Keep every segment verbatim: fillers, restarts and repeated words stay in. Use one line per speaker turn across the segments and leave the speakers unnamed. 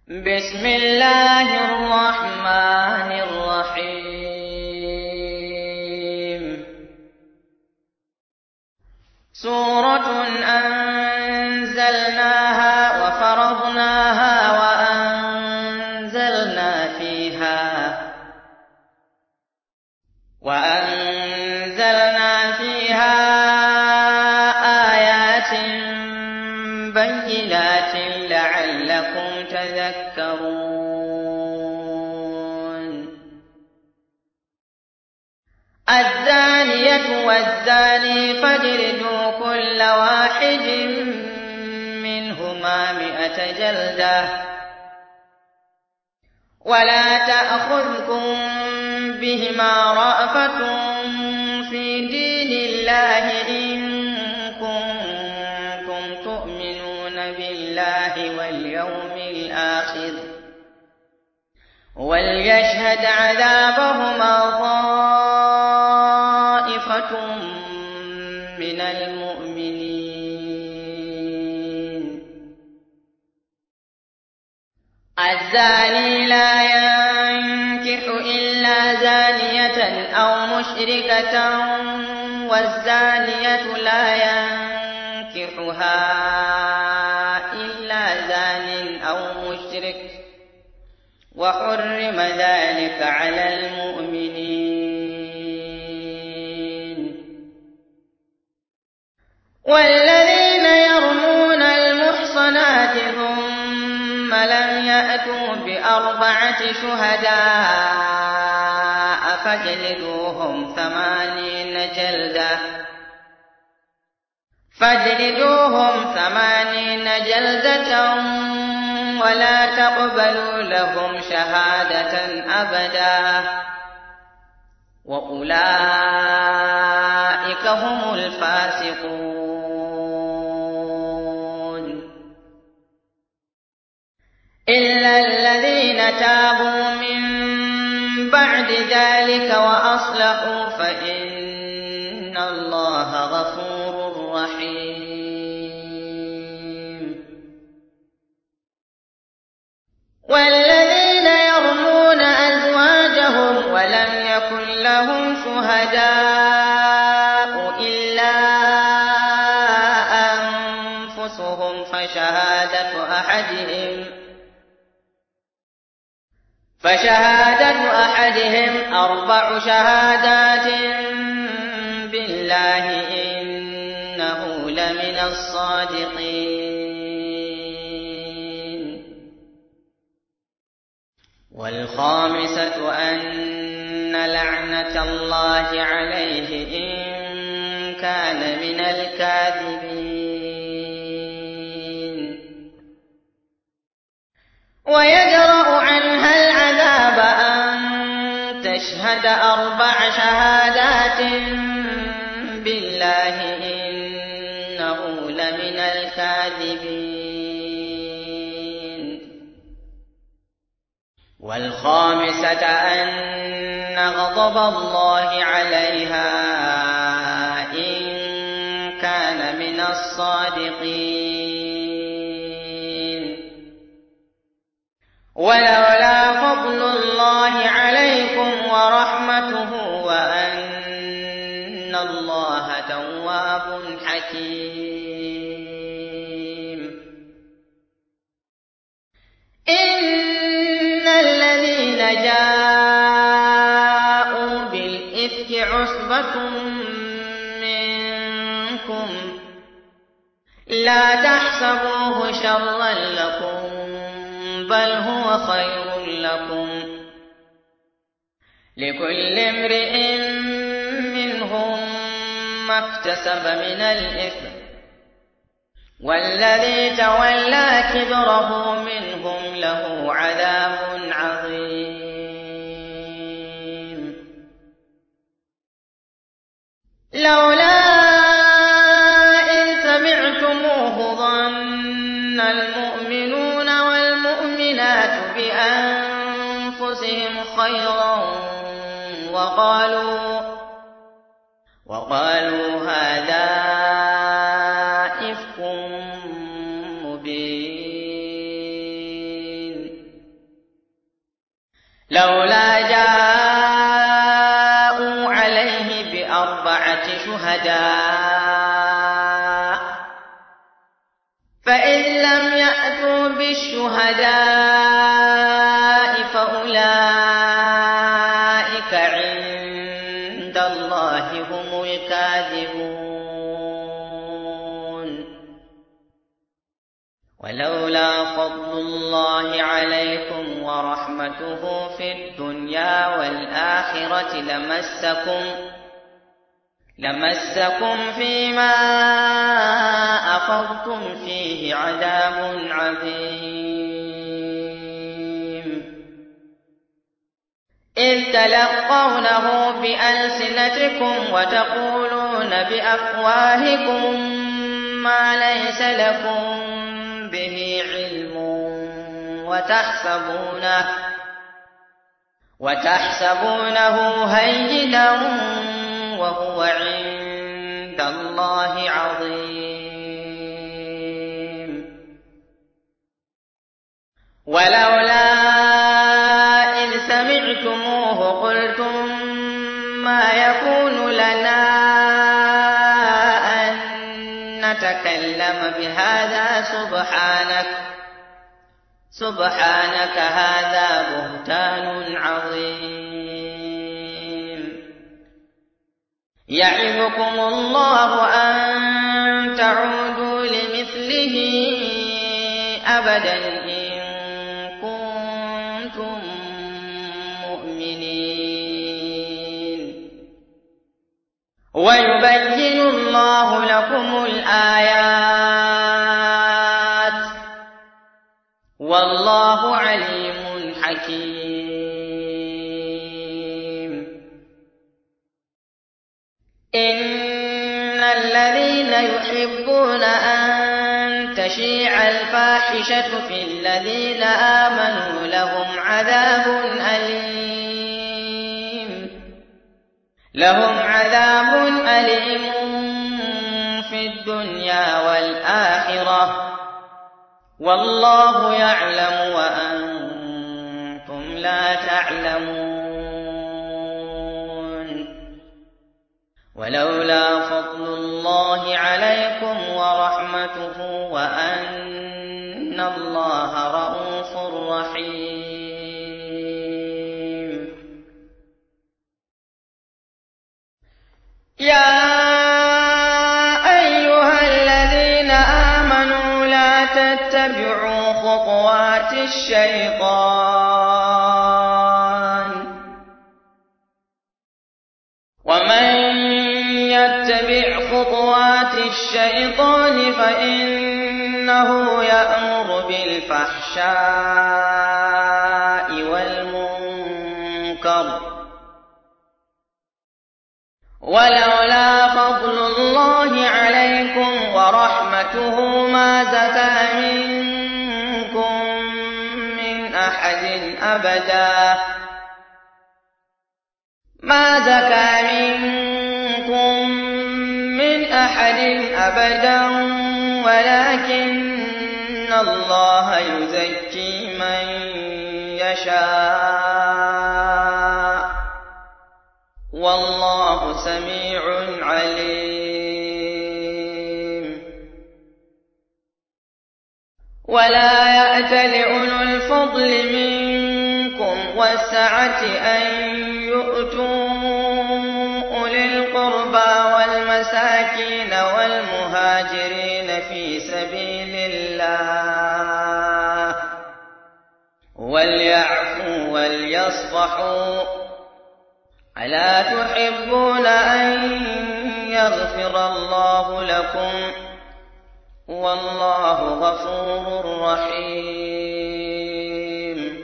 بسم الله الرحمن الرحيم سورة أنزلناها وفرضناها وأنزلنا فيها وأنزلنا فيها آيات بينات لعلكم تذكرون الزانية والزاني فاجلدوا كل واحد منهما مئة جلدة ولا تأخذكم بهما رأفة في دين الله إن كنتم تؤمنون بالله واليوم الآخر وليشهد عذابهما طائفة من المؤمنين الزاني لا ينكح إلا زانية أو مشركة والزانية لا ينكحها إلا زان أو مشرك وحرم ذلك على المؤمنين والذين يرمون المحصنات ثم لم يأتوا بأربعة شهداء فاجلدوهم ثمانين جلدة فاجلدوهم ثمانين جلدة ولا تقبلوا لهم شهادة أبدا وأولئك هم الفاسقون إلا الذين تابوا من بعد ذلك وأصلحوا فإن الله غفور رحيم والذين يرمون أزواجهم ولم يكن لهم شهداء إلا أنفسهم فشهادة أحدهم فشهادة أحدهم أربع شهادات بالله إنه لمن الصادقين والخامسة أن لعنة الله عليه إن كان من الكاذبين ويدرأ عنها العذاب أن تشهد أربع شهادات بالله إنه لمن الكاذبين والخامسة أن غضب الله عليها إن كان من الصادقين ولولا فضل الله عليكم ورحمته وأن الله تواب حكيم إن الذين جاءوا بالإفك عصبة منكم لا تحسبوه شرا لكم بل هو خير لكم لكل امرئ منهم ما اكتسب من الإثم والذي تولى كبره منهم له عذاب عظيم لولا إن سمعتموه ظن المؤمنون والمؤمنات بأنفسهم خيرا وقالوا وقالوا هذا إفك مبين لولا جاءوا عليه بأربعة شهداء فإن لم يأتوا بالشهداء فأولئك عند الله هم الكاذبون. ولولا فضل الله عليكم ورحمته في الدنيا والآخرة لمسكم لمسكم فيما أفضتم فيه عذاب عظيم. إذ تلقونه بألسنتكم وتقولون بأفواهكم ما ليس لكم به علم وتحسبونه وتحسبونه هينا وهو عند الله عظيم. ولولا إذ سمعتموه قلتم ما يكون لنا أن نتكلم بهذا سبحانك سبحانك هذا بهتان عظيم. يعظكم الله أن تعودوا لمثله أبدا إن كنتم مؤمنين. ويبين الله لكم الآيات والله عليم حكيم. إن الذين يحبون أن تشيع الفاحشة في الذين آمنوا لهم عذاب أليم لهم عذاب أليم في الدنيا والآخرة والله يعلم وأنتم لا تعلمون. ولولا فضل الله عليكم ورحمته وأن الله رءوف رحيم. يا أيها الذين آمنوا لا تتبعوا خطوات الشيطان ومن يتبع خطوات الشيطان فإنه يأمر بالفحشاء والمنكر ولولا فضل الله عليكم ورحمته ما زكى منكم من أحد أبدا ما زكى منكم من أحد أبدا ولكن الله يزكي من يشاء والله سميع عليم. ولا يأتل أولو الفضل منكم والسعة أن يؤتوا أولي القربى والمساكين والمهاجرين في سبيل الله وليعفوا وليصفحوا ألا تحبون أن يغفر الله لكم والله غفور رحيم.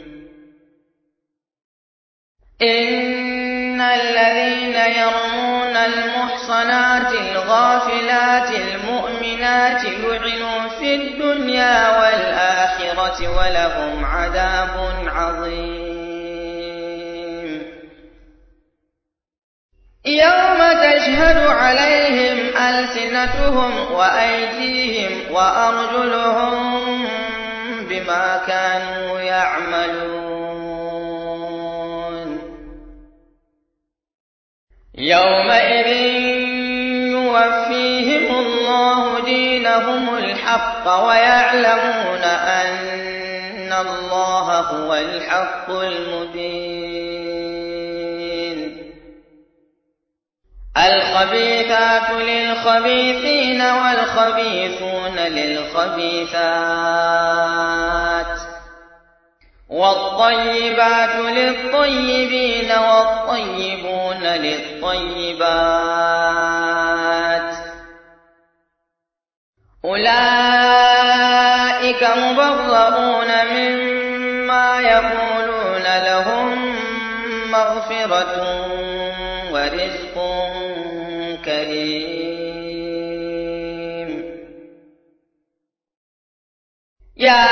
إن الذين يرمون المحصنات الغافلات المؤمنات لعنوا في الدنيا والآخرة ولهم عذاب عظيم. يوم تشهد عليهم ألسنتهم وأيديهم وأرجلهم بما كانوا يعملون يومئذ يوفيهم الله دينهم الحق ويعلمون أن الله هو الحق المبين. الخبيثات للخبيثين والخبيثون للخبيثات والطيبات للطيبين والطيبون للطيبات أولئك مبرؤون مما يقولون لهم مغفرة ورزق كريم. يا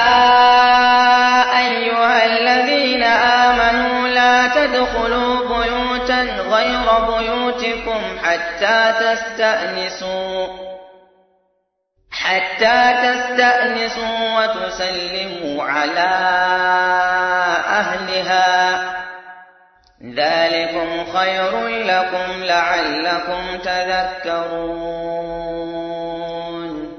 أيها الذين آمنوا لا تدخلوا بيوتا غير بيوتكم حتى تستأنسوا حتى تستأنسوا وتسلموا على أهلها ذلكم خير لكم لعلكم تذكرون.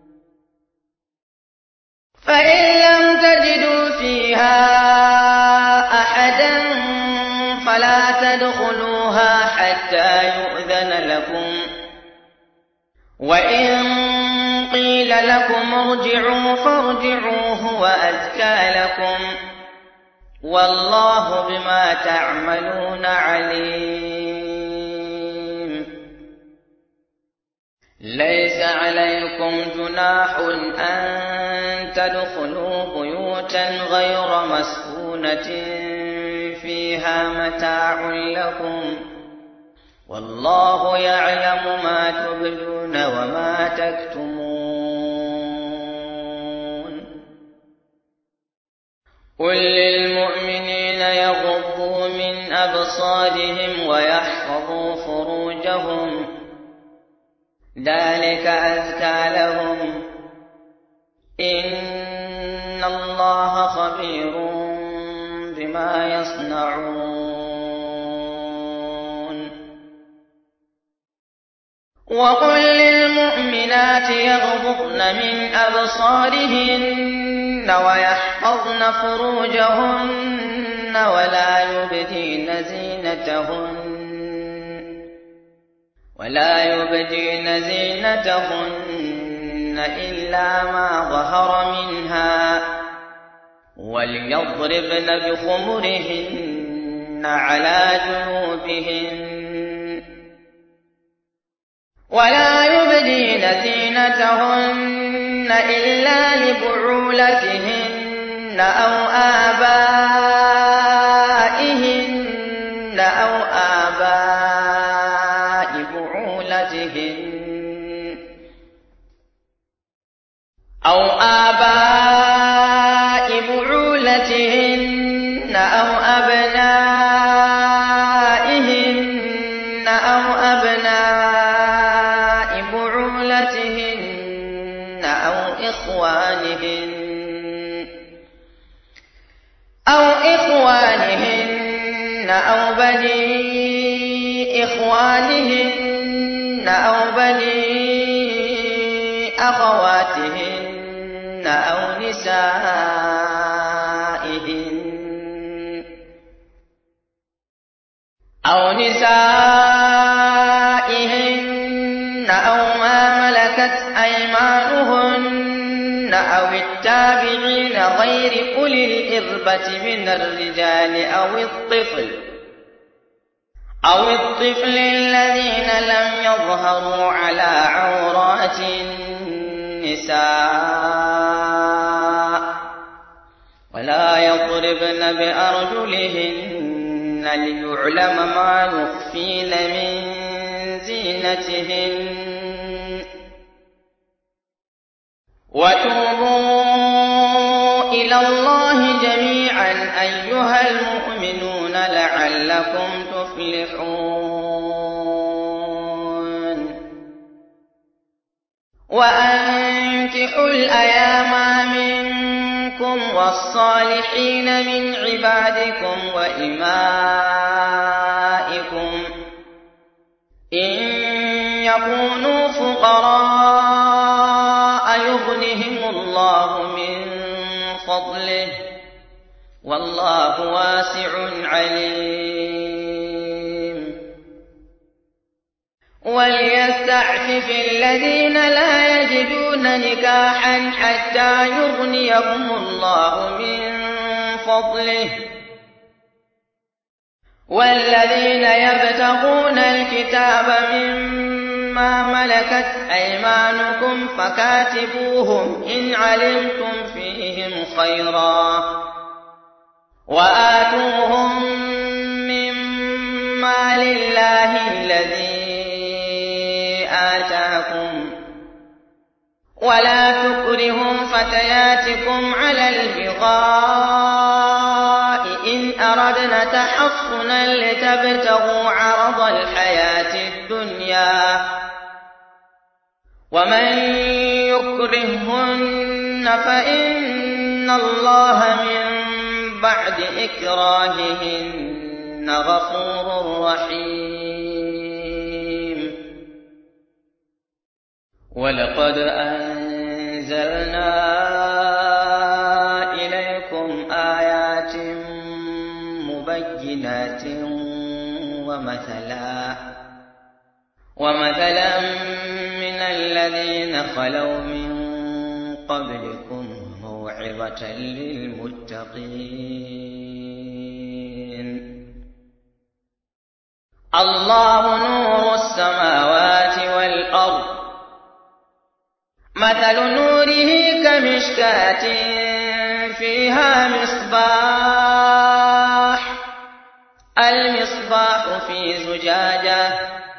فإن لم تجدوا فيها أحدا فلا تدخلوها حتى يؤذن لكم، وإن قيل لكم ارجعوا فارجعوا هو أزكى لكم، والله بما تعملون عليم. ليس عليكم جناح أن تدخلوا بيوتا غير مسكونة فيها متاع لكم، والله يعلم ما تبدون وما تكتمون. قل للمؤمنين يغضوا من أبصارهم ويحفظوا فروجهم ذلك أزكى لهم، إن الله خبير بما يصنعون. وقل للمؤمنات يغضضن من أبصارهن ويحفظن فروجهن ولا يبدين زينتهن ولا يبدين زينتهن إلا ما ظهر منها، وليضربن بخمرهن على جنوبهن، ولا يبدين زينتهن إلا لبعولتهن أو آبائهن أو آباء بعولتهن أو آباء بعولتهن أو أبنائهن أو أبناء بعولتهن أو إخوانهن أو إخوانهن أو بني إخوانهن أو بني أخواتهن أو نسائهن أو نسائهن أو ما ملكت أيمانهن أو التابعين غير أولي الإربة من الرجال أو الطفل أو الطفل الذين لم يظهروا على عورات النساء، ولا يضربن بأرجلهن ليعلم ما يخفين من زينتهن. وتوبوا إلى الله جميعا أيها المؤمنون لعلكم تفلحون. وأنكحوا الأيام منكم والصالحين من عبادكم وإمائكم إن يكونوا فقراء يغنهم الله من فضله والله واسع عليم وليستعفف الذين لا يجدون نكاحا حتى يغنيهم الله من فضله والذين يبتغون الكتاب مما ملكت أيمانكم فكاتبوهم إن علمتم فيهم خيرا وآتوهم مما لله الذي آتاكم ولا تكرهوا فتياتكم على البغاء إن أردنا تحصنا لتبتغوا عرض الحياة الدنيا ومن يكرهن فإن الله من بعد إكراههن غفور رحيم ولقد أنزلنا إليكم آيات مبينات ومثلا ومثلا من الذين خلوا من قبلكم موعظة للمتقين الله نور السماوات والأرض مثل نوره كمشكاة فيها مصباح المصباح في زجاجة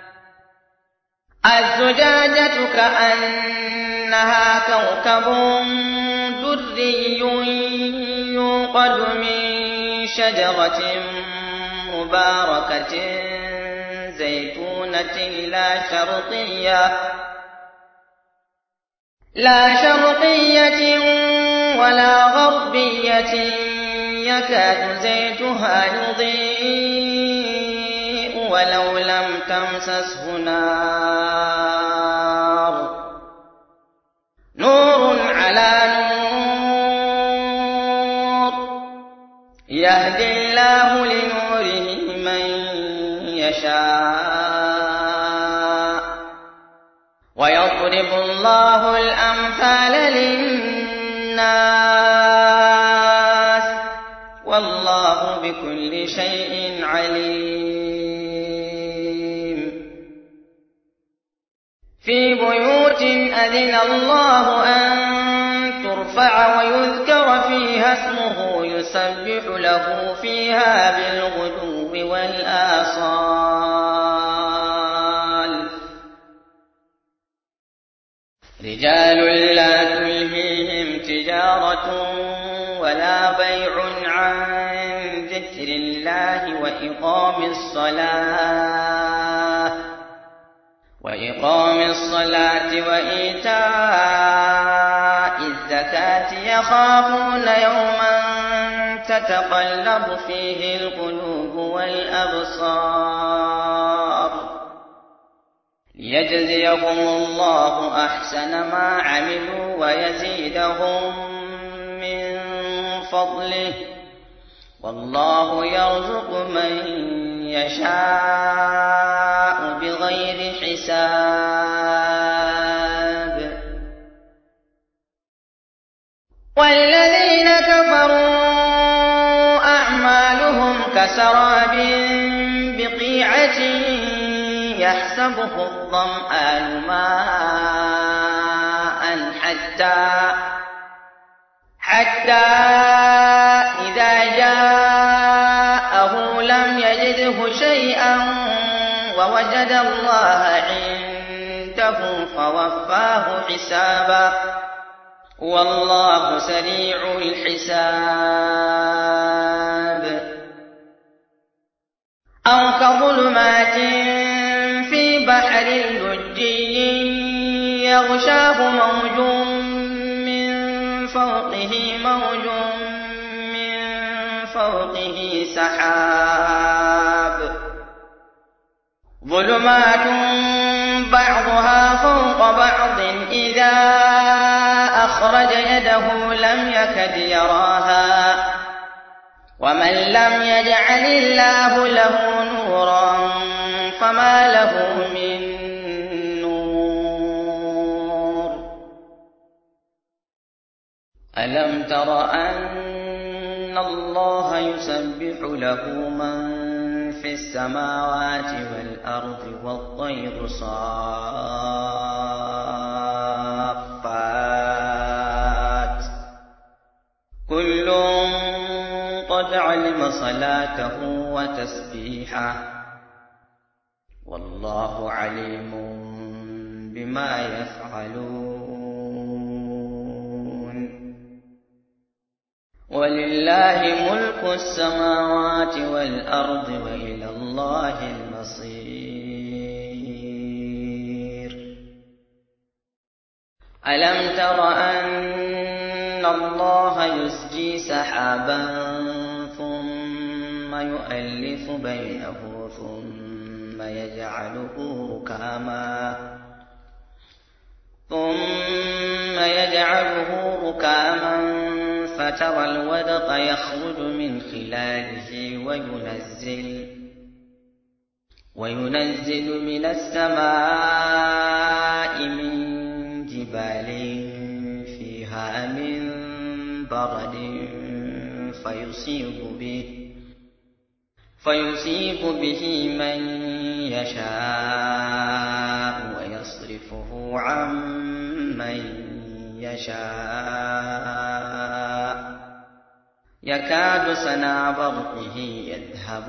الزجاجة كأنها كوكب دري يوقد من شجرة مباركة زيتونة لا شرقية لا شرقية ولا غربية يكاد زيتها يضيء ولو لم تمسسه نار نور على نور يهدي الله لنوره من يشاء ويضرب الله الأمثال للناس والله بكل شيء عليم في بيوت أذن الله أن ترفع ويذكر فيها اسمه يسبح له فيها بالغدو والآصال رجال لا تلهيهم تجارة ولا بيع عن ذكر الله وإقام الصلاة وإقام الصلاة وإيتاء الزكاة يخافون يوما تتقلب فيه القلوب والأبصار ليجزيهم الله أحسن ما عملوا ويزيدهم من فضله والله يرزق من يشاء بغير حساب والذين كفروا أعمالهم كسراب بقيعة يحسبه الظمآن ماء حتى حتى إذا جاءه لم يجده شيئا ووجد الله عنده فوفاه حسابا والله سريع الحساب أو كظلمات في بحر لجي يغشاه موج من فوقه موج من فوقه سحاب ظلمات بعضها فوق بعض إذا أخرج يده لم يكد يراها ومن لم يجعل الله له نورا فما له من نور. ألم تر أن الله يسبح له من في السماوات والأرض والطير صافات كل قد علم صلاته وتسبيحه والله عليم بما يفعلون. ولله ملك السماوات والأرض وإلى الله المصير. ألم تر أن الله يسجي سحابا ثم يؤلف بينه ثم يجعله ركاما ثم يجعله ركاما فترى الودق يخرج من خلاله وينزل وينزل من السماء من جبال فيها من برد فيصيب به فيصيب به من يشاء ويصرفه عن من يشاء يكاد سنا برقه يذهب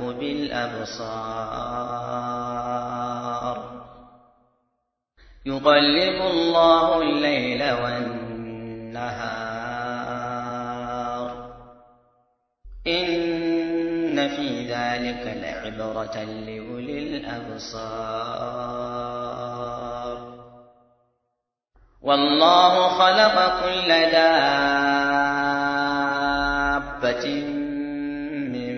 بالأبصار يقلب الله الليل والنهار إن في ذلك لعبرة لأولي الأبصار. والله خلق كل دابة من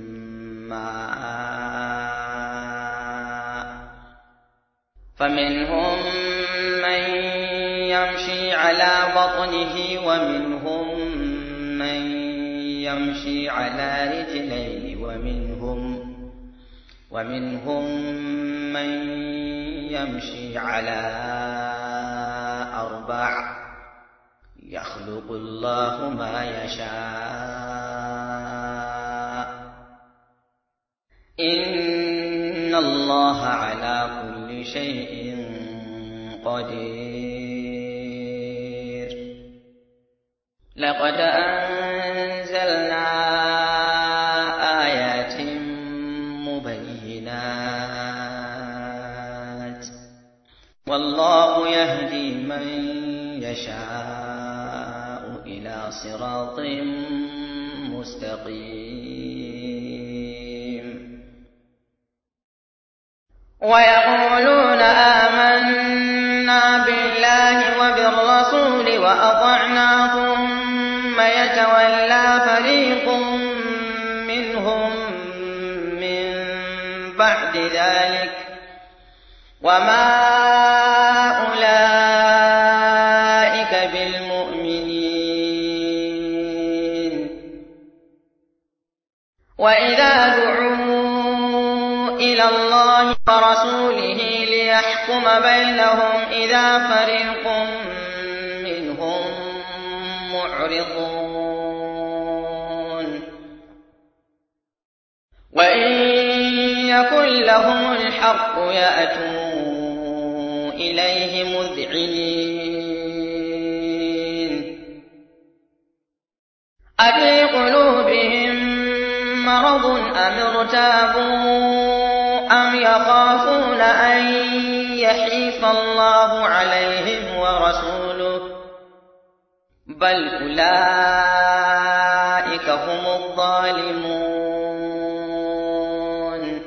ماء فمنهم من يمشي على بطنه ومنهم من يمشي على رجلين ومنهم ومنهم من يمشي على أربع يخلق الله ما يشاء إن الله على كل شيء قدير. لقد أنزلنا آيات مبينات والله يهدي من يشاء إلى صراط مستقيم. ويقولون آمنا بالله وبالرسول وأطعنا ثم يتولى فريق منهم من بعد ذلك وما أولئك بالمؤمنين. وإذا دعوا إلى الله ورسوله ليحكم بينهم إذا فريق منهم معرضون وإن يكن لهم الحق يأتوا إليه مذعنين. أفي قلوبهم مرض أم ارتابوا أم يخافون أن يحيف الله عليهم ورسوله بل أولئك هم الظالمون.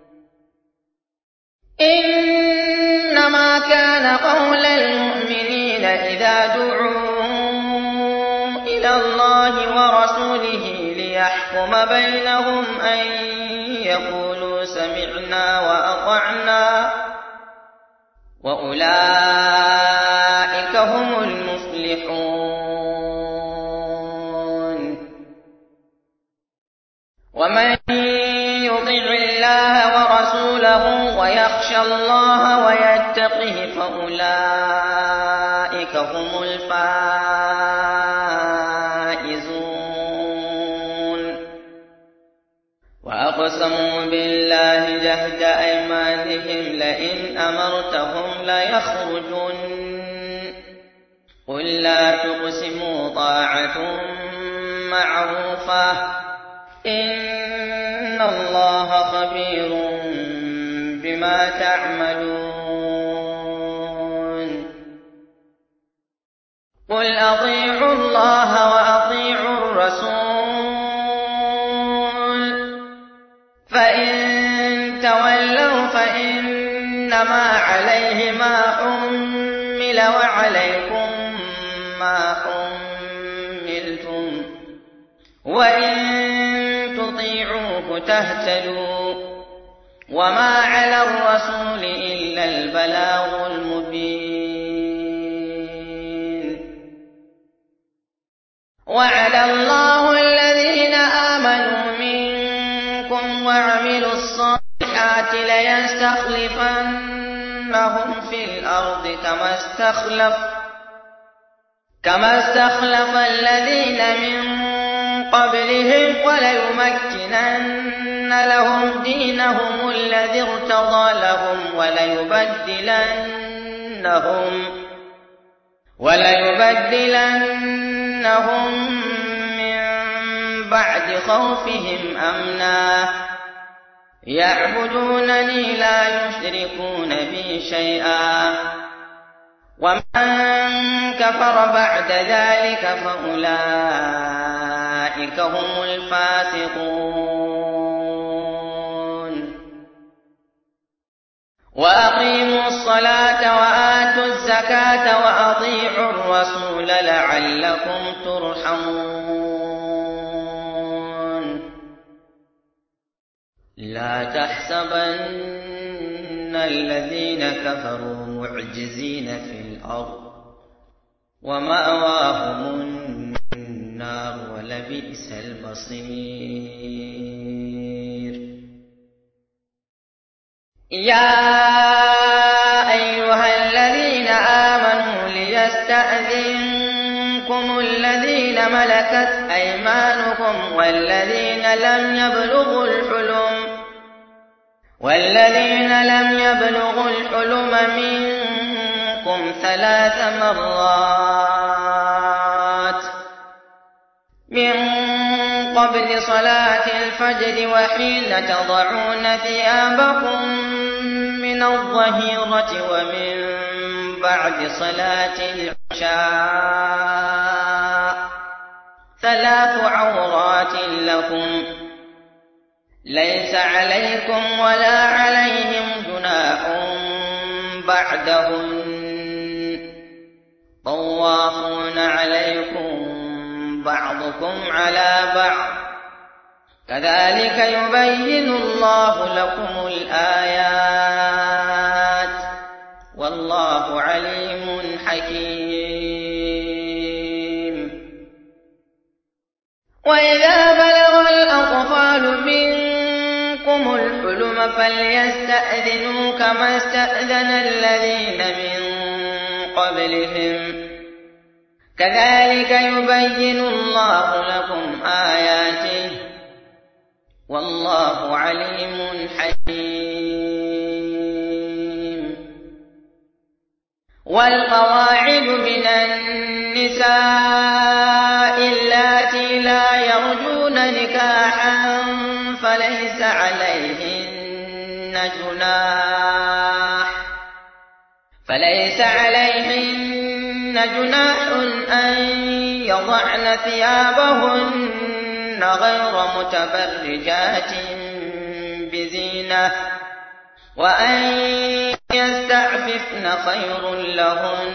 إنما كان قول المؤمنين إذا دعوا إلى الله ورسوله ليحكم بينهم أن يقولوا سمعنا وأطعنا وأولئك هم المفلحون. ومن يطع الله ورسوله ويخشى الله ويتقه فأولئك هم الفائزون. وأقسموا بالله جهد أيمانهم لئن أمرتهم ليخرجن قل لا تقسموا طاعة معروفة إن الله خبير بما تعملون. قل أطيعوا الله وأطيعوا الرسول فإن تولوا فإنما عليه ما حمل وعليكم ما حملتم وإن تطيعوه تهتدوا وما على الرسول إلا البلاغ المبين. وعد الله الذين آمنوا منكم وعملوا الصالحات ليستخلفنهم في الأرض كما استخلف كما استخلف الذين من قبلهم وليمكنن لهم دينهم الذي ارتضى لهم وليبدلنهم وليبدلنهم من بعد خوفهم أمنا يعبدونني لا يشركون بي شيئا ومن كفر بعد ذلك فأولئك هم الفاسقون. وأقيموا الصلاة وآتوا الزكاة وأطيعوا الرسول لعلكم ترحمون. لا تحسبن الذين كفروا معجزين في الأرض ومأواهم النار ولبئس المصير. يا أيها الذين آمنوا ليستأذنكم الذين ملكت أيمانكم والذين لم يبلغوا الحلم والذين لم يبلغوا الحلم منكم ثلاث مرات من قبل صلاة الفجر وحين تضعون ثيابكم من الظهيرة ومن بعد صلاة العشاء ثلاث عورات لكم ليس عليكم ولا عليهم جناح بعدهن طوافون عليكم بعضكم على بعض كذلك يبين الله لكم الآيات والله عليم حكيم. وإذا بلغ الأطفال منكم الحلم فليستأذنوا كما استأذن الذين من قبلهم كذلك يبين الله لكم آياته والله عليم حكيم. والقواعد من النساء اللاتي لا يرجون نكاحا فليس عليهن جناح فليس عليهن جناح أن يضعن ثيابهن غير متبرجات بزينة وأن يستعففن خير لهن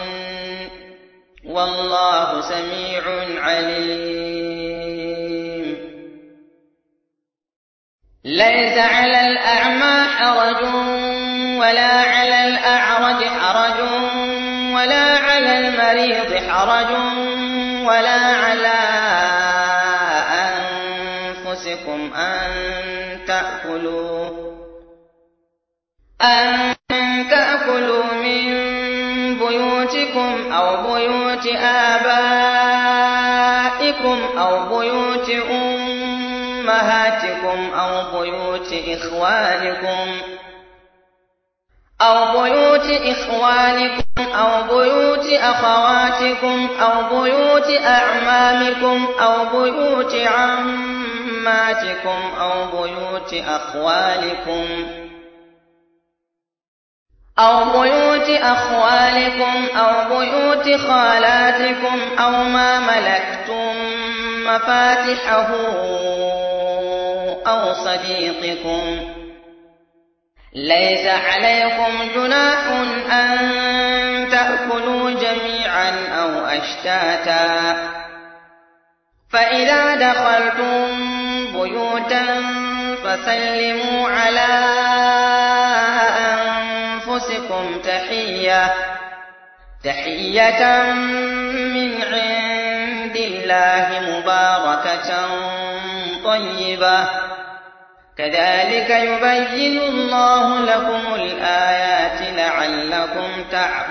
والله سميع عليم. ليس على الأعمى حرج ولا على الأعرج حرج ولا على المريض حرج ولا على أنفسكم أن تأكلوا أن تأكلوا من بيوتكم أو بيوت آبائكم أو بيوت أمهاتكم أو بيوت إخوانكم أو بيوت إخوانكم أو بيوت أخواتكم أو بيوت أعمامكم أو بيوت عماتكم أو بيوت أخوالكم أو بيوت أخوالكم أو بيوت خالاتكم أو ما ملكتم مفاتحه أو صديقكم. ليس عليكم جناح أن تأكلوا جميعا أو أشتاتا، فإذا دخلتم بيوتا فسلموا على أنفسكم تحية تحية من عند الله مباركة طيبة، كذلك يبين الله لكم الآيات لعلكم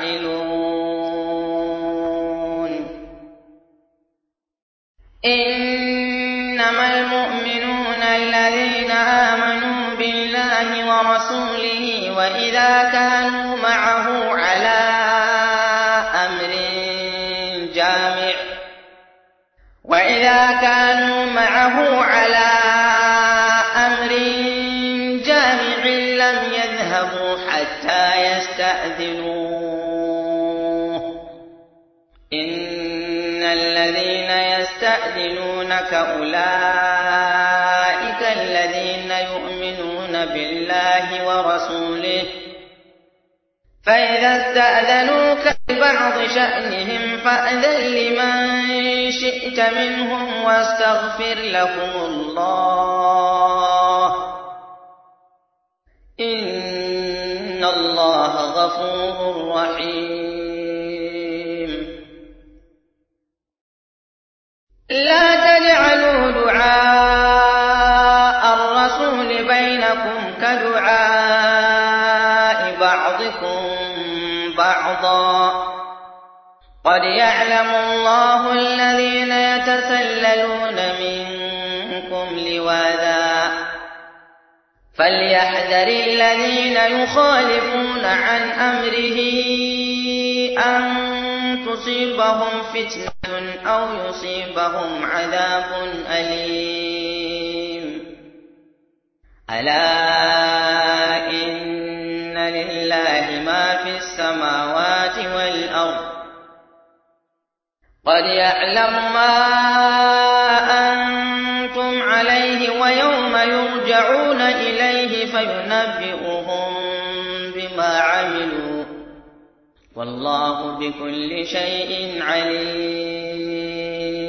تعقلون. إنما المؤمنون الذين آمنوا بالله ورسوله وإذا كانوا معه على أمر جامع وإذا كانوا معه على أمر جامع لم يذهبوا حتى يستأذنوه. إن الذين يستأذنونك أولئك الذين يؤمنون بالله ورسوله، فإذا استأذنوك لبعض شأنهم فأذن لمن شئت منهم واستغفر لهم الله، إن الله غفور رحيم. لا تجعلوا دعاء الرسول بينكم كدعاء بعضكم بعضا، قد يعلم الله الذين يتسللون منكم لواذا، فليحذر الذين يخالفون عن أمره أن تصيبهم فتنة أو يصيبهم عذاب أليم. ألا إن لله ما في السماوات والأرض، قد يعلم ما أنتم عليه ويوم يرجعون إليه فينبئهم بما عملوا، والله بكل شيء عليم.